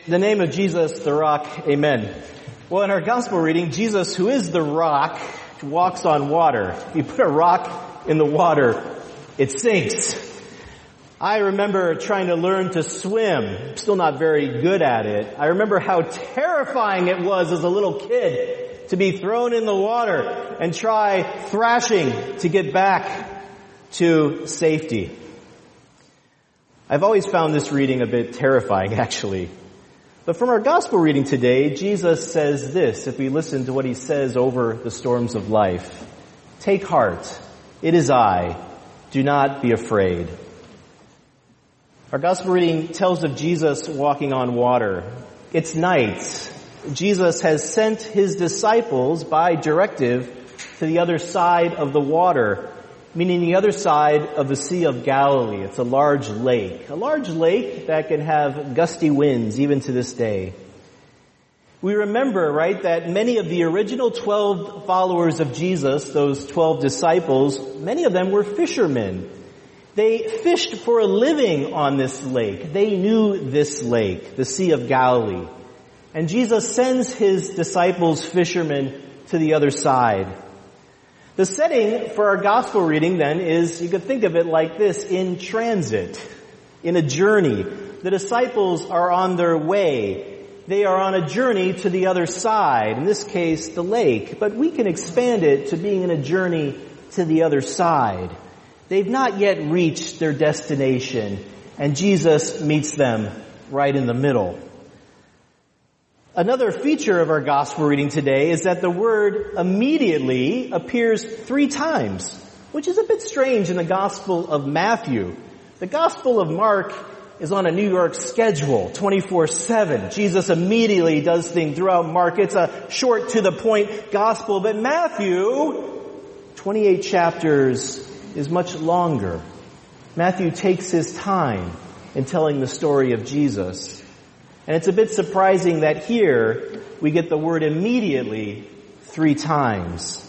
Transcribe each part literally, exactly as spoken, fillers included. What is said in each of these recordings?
the name of Jesus, the rock, amen. Well, in our gospel reading, Jesus, who is the rock, walks on water. If you put a rock in the water, it sinks. I remember trying to learn to swim. Still not very good at it. I remember how terrifying it was as a little kid to be thrown in the water and try thrashing to get back to safety. I've always found this reading a bit terrifying, actually. But from our gospel reading today, Jesus says this, if we listen to what he says over the storms of life. Take heart, it is I. Do not be afraid. Our gospel reading tells of Jesus walking on water. It's night. Jesus has sent his disciples by directive to the other side of the water, meaning the other side of the Sea of Galilee. It's a large lake. A large lake that can have gusty winds even to this day. We remember, right, that many of the original twelve followers of Jesus, those twelve disciples, many of them were fishermen. They fished for a living on this lake. They knew this lake, the Sea of Galilee. And Jesus sends his disciples, fishermen, to the other side. The setting for our gospel reading then is, you could think of it like this, in transit, in a journey. The disciples are on their way. They are on a journey to the other side, in this case, the lake. But we can expand it to being in a journey to the other side. They've not yet reached their destination, and Jesus meets them right in the middle. Another feature of our gospel reading today is that the word immediately appears three times, which is a bit strange in the Gospel of Matthew. The Gospel of Mark is on a New York schedule, twenty-four seven. Jesus immediately does things throughout Mark. It's a short to the point gospel, but Matthew, twenty-eight chapters, is much longer. Matthew takes his time in telling the story of Jesus. And it's a bit surprising that here we get the word immediately three times.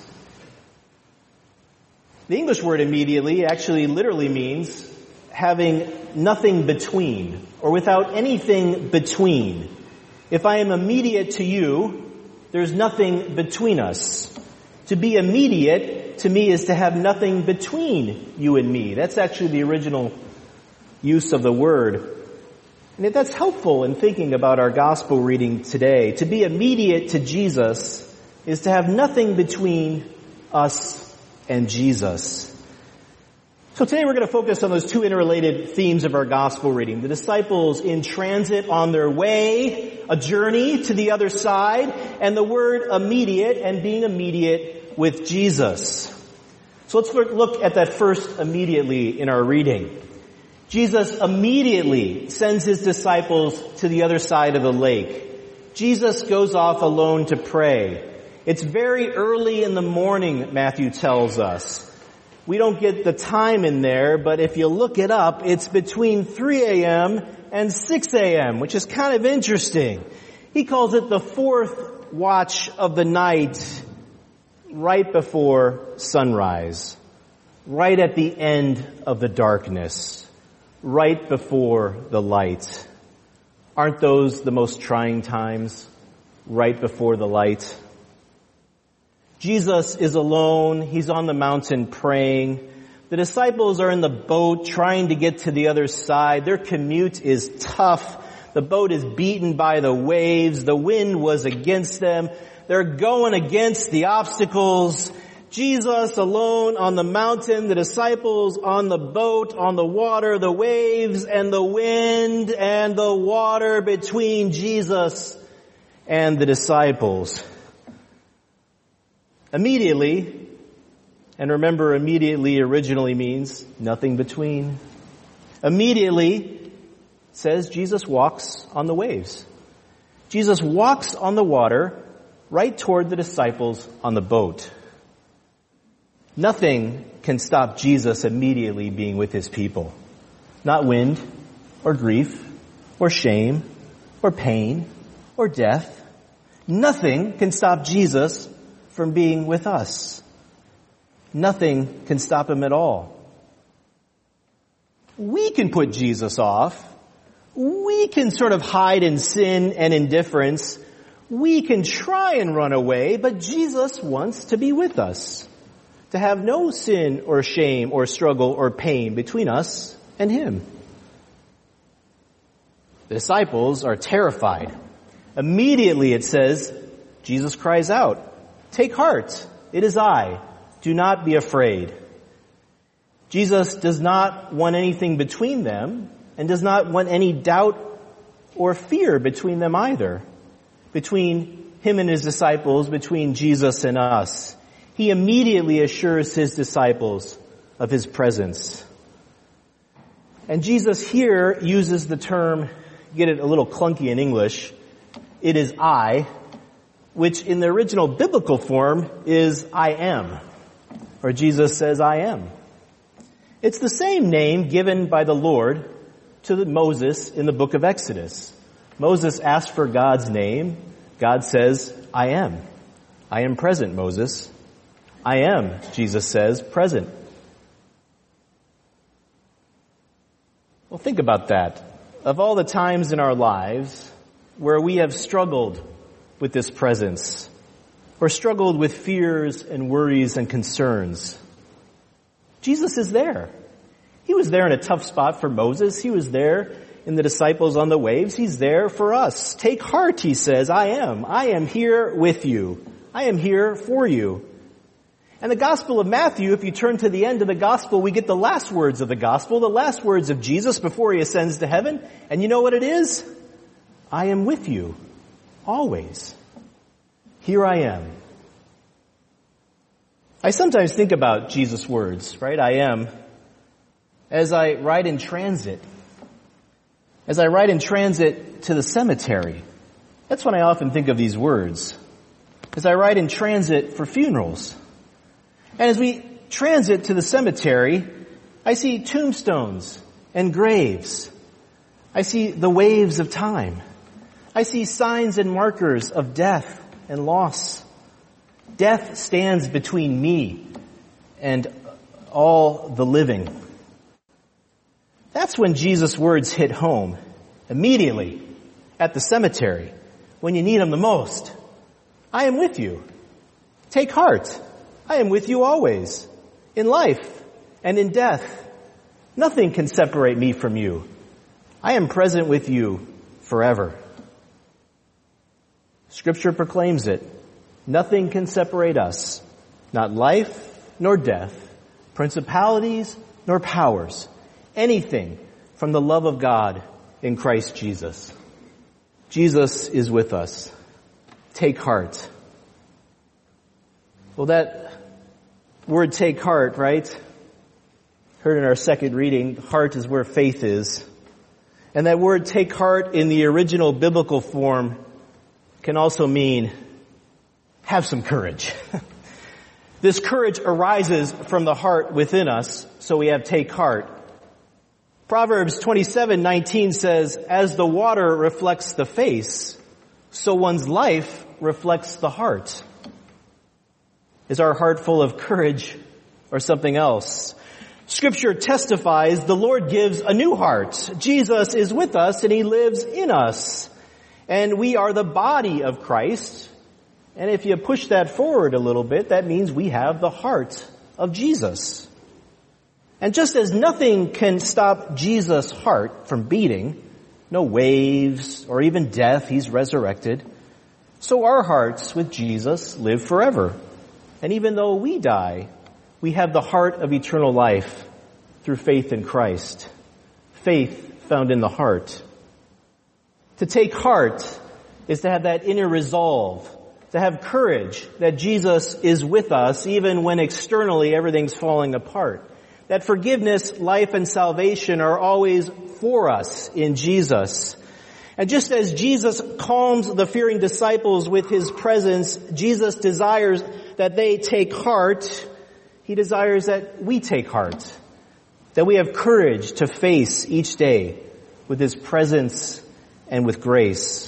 The English word immediately actually literally means having nothing between, or without anything between. If I am immediate to you, there's nothing between us. To be immediate to me is to have nothing between you and me. That's actually the original use of the word. And that's helpful in thinking about our gospel reading today. To be immediate to Jesus is to have nothing between us and Jesus. So today we're going to focus on those two interrelated themes of our gospel reading. The disciples in transit on their way, a journey to the other side, and the word immediate and being immediate with Jesus. So let's look at that first immediately in our reading. Jesus immediately sends his disciples to the other side of the lake. Jesus goes off alone to pray. It's very early in the morning, Matthew tells us. We don't get the time in there, but if you look it up, it's between three a.m. and six a.m., which is kind of interesting. He calls it the fourth watch of the night, right before sunrise, right at the end of the darkness. Right before the light. Aren't those the most trying times? Right before the light. Jesus is alone. He's on the mountain praying. The disciples are in the boat trying to get to the other side. Their commute is tough. The boat is beaten by the waves. The wind was against them. They're going against the obstacles. Jesus alone on the mountain, the disciples on the boat, on the water, the waves and the wind and the water between Jesus and the disciples. Immediately, and remember immediately originally means nothing between. Immediately says Jesus walks on the waves. Jesus walks on the water right toward the disciples on the boat. Nothing can stop Jesus immediately being with his people. Not wind, or grief, or shame, or pain, or death. Nothing can stop Jesus from being with us. Nothing can stop him at all. We can put Jesus off. We can sort of hide in sin and indifference. We can try and run away, but Jesus wants to be with us, to have no sin or shame or struggle or pain between us and Him. The disciples are terrified. Immediately it says, Jesus cries out, "Take heart, it is I. Do not be afraid." Jesus does not want anything between them and does not want any doubt or fear between them either. Between Him and His disciples, between Jesus and us. He immediately assures His disciples of His presence. And Jesus here uses the term, get it a little clunky in English, "it is I," which in the original biblical form is "I am," or Jesus says, "I am." It's the same name given by the Lord to Moses in the book of Exodus. Moses asked for God's name. God says, "I am." "I am present, Moses." "I am," Jesus says, "present." Well, think about that. Of all the times in our lives where we have struggled with this presence, or struggled with fears and worries and concerns, Jesus is there. He was there in a tough spot for Moses. He was there in the disciples on the waves. He's there for us. Take heart, He says, "I am. I am here with you. I am here for you." And the Gospel of Matthew, if you turn to the end of the Gospel, we get the last words of the Gospel, the last words of Jesus before He ascends to heaven. And you know what it is? "I am with you, always. Here I am." I sometimes think about Jesus' words, right? "I am," as I ride in transit. As I ride in transit to the cemetery. That's when I often think of these words. As I ride in transit for funerals. And as we transit to the cemetery, I see tombstones and graves. I see the waves of time. I see signs and markers of death and loss. Death stands between me and all the living. That's when Jesus' words hit home. Immediately at the cemetery, when you need Him the most. "I am with you. Take heart. I am with you always. In life and in death. Nothing can separate me from you. I am present with you forever." Scripture proclaims it. Nothing can separate us. Not life nor death. Principalities nor powers. Anything from the love of God in Christ Jesus. Jesus is with us. Take heart. Well, that word "take heart," right? Heard in our second reading, heart is where faith is. And that word "take heart" in the original biblical form can also mean have some courage. This courage arises from the heart within us, so we have take heart. Proverbs twenty-seven nineteen says, "As the water reflects the face, so one's life reflects the heart." Is our heart full of courage or something else? Scripture testifies the Lord gives a new heart. Jesus is with us and He lives in us. And we are the body of Christ. And if you push that forward a little bit, that means we have the heart of Jesus. And just as nothing can stop Jesus' heart from beating, no waves or even death, He's resurrected, so our hearts with Jesus live forever. And even though we die, we have the heart of eternal life through faith in Christ. Faith found in the heart. To take heart is to have that inner resolve, to have courage that Jesus is with us even when externally everything's falling apart. That forgiveness, life, and salvation are always for us in Jesus. And just as Jesus calms the fearing disciples with His presence, Jesus desires that they take heart. He desires that we take heart. That we have courage to face each day with His presence and with grace.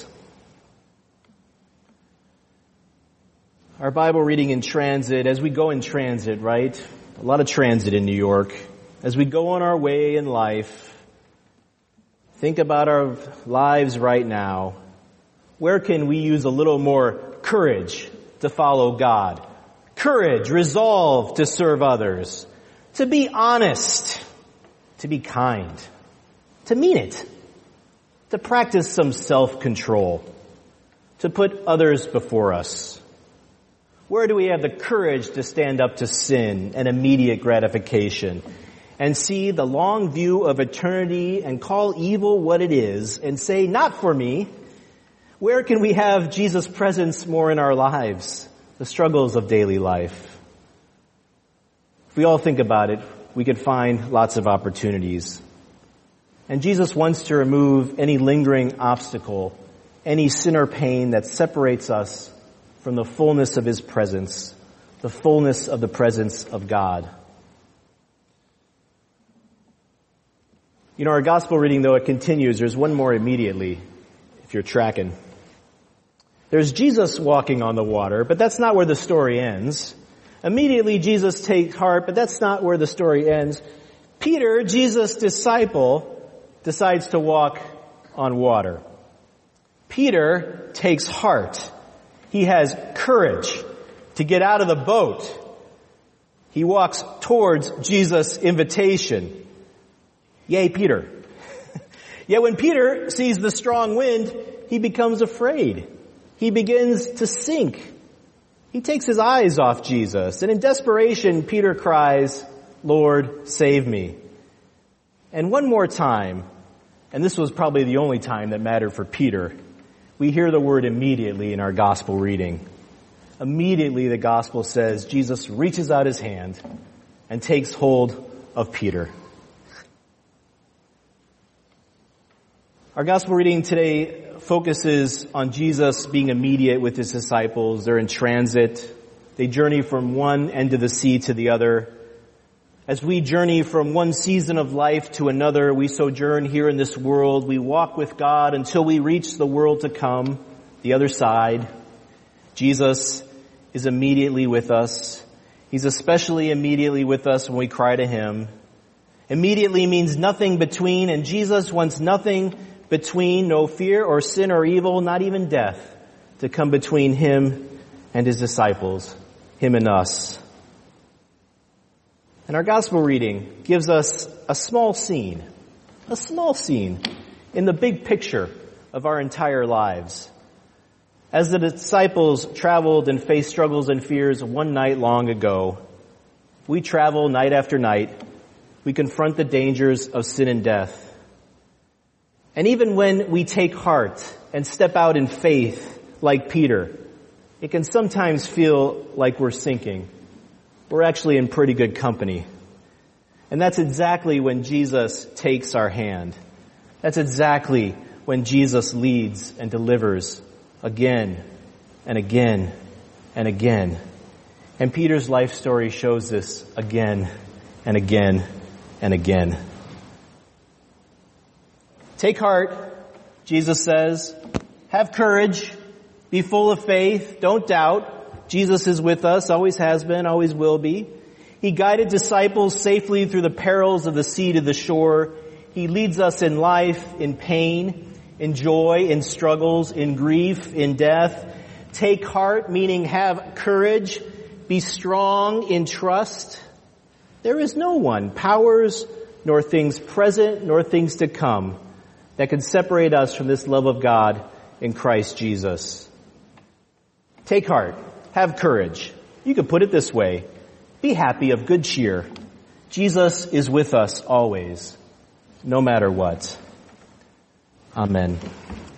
Our Bible reading in transit, as we go in transit, right? A lot of transit in New York. As we go on our way in life, Think about our lives right now. Where can we use a little more courage to follow God? Courage, resolve to serve others, to be honest, to be kind, to mean it, to practice some self-control, to put others before us. Where do we have the courage to stand up to sin and immediate gratification and see the long view of eternity and call evil what it is and say, not for me? Where can we have Jesus' presence more in our lives? The struggles of daily life. If we all think about it, we could find lots of opportunities. And Jesus wants to remove any lingering obstacle, any sin or pain that separates us from the fullness of His presence, the fullness of the presence of God. You know, our gospel reading, though, it continues. There's one more immediately, if you're tracking. There's Jesus walking on the water, but that's not where the story ends. Immediately, Jesus takes heart, but that's not where the story ends. Peter, Jesus' disciple, decides to walk on water. Peter takes heart. He has courage to get out of the boat. He walks towards Jesus' invitation. Yay, Peter. Yet when Peter sees the strong wind, he becomes afraid. He begins to sink. He takes his eyes off Jesus. And in desperation, Peter cries, Lord, save me. And one more time, and this was probably the only time that mattered for Peter, we hear the word immediately in our gospel reading. Immediately the gospel says Jesus reaches out his hand and takes hold of Peter. Our gospel reading today focuses on Jesus being immediate with his disciples. They're in transit. They journey from one end of the sea to the other. As we journey from one season of life to another, we sojourn here in this world. We walk with God until we reach the world to come, the other side. Jesus is immediately with us. He's especially immediately with us when we cry to Him. Immediately means nothing between, and Jesus wants nothing between, no fear or sin or evil, not even death, to come between Him and His disciples, Him and us. And our gospel reading gives us a small scene, a small scene in the big picture of our entire lives. As the disciples traveled and faced struggles and fears one night long ago, we travel night after night. We confront the dangers of sin and death. And even when we take heart and step out in faith like Peter, it can sometimes feel like we're sinking. We're actually in pretty good company. And that's exactly when Jesus takes our hand. That's exactly when Jesus leads and delivers again and again and again. And Peter's life story shows this again and again and again. Take heart, Jesus says. Have courage. Be full of faith. Don't doubt. Jesus is with us, always has been, always will be. He guided disciples safely through the perils of the sea to the shore. He leads us in life, in pain, in joy, in struggles, in grief, in death. Take heart, meaning have courage. Be strong in trust. There is no one, powers, nor things present, nor things to come, that can separate us from this love of God in Christ Jesus. Take heart. Have courage. You could put it this way. Be happy, of good cheer. Jesus is with us always, no matter what. Amen.